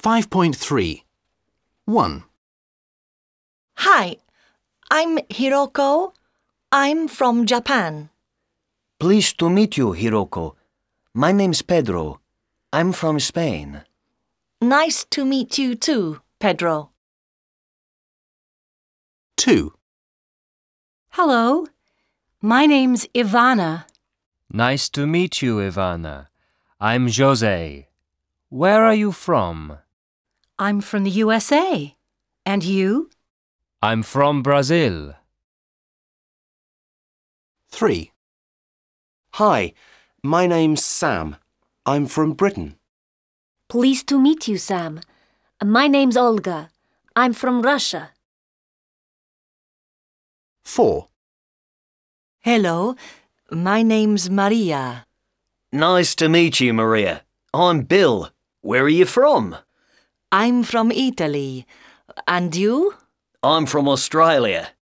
5.3. 1. Hi, I'm Hiroko. I'm from Japan. Pleased to meet you, Hiroko. My name's Pedro. I'm from Spain. Nice to meet you too, Pedro. 2. Hello, my name's Ivana. Nice to meet you, Ivana. I'm Jose. Where are you from? I'm from the USA. And you? I'm from Brazil. 3. Hi, my name's Sam. I'm from Britain. Pleased to meet you, Sam. My name's Olga. I'm from Russia. 4. Hello, my name's Maria. Nice to meet you, Maria. I'm Bill. Where are you from? I'm from Italy. And you? I'm from Australia.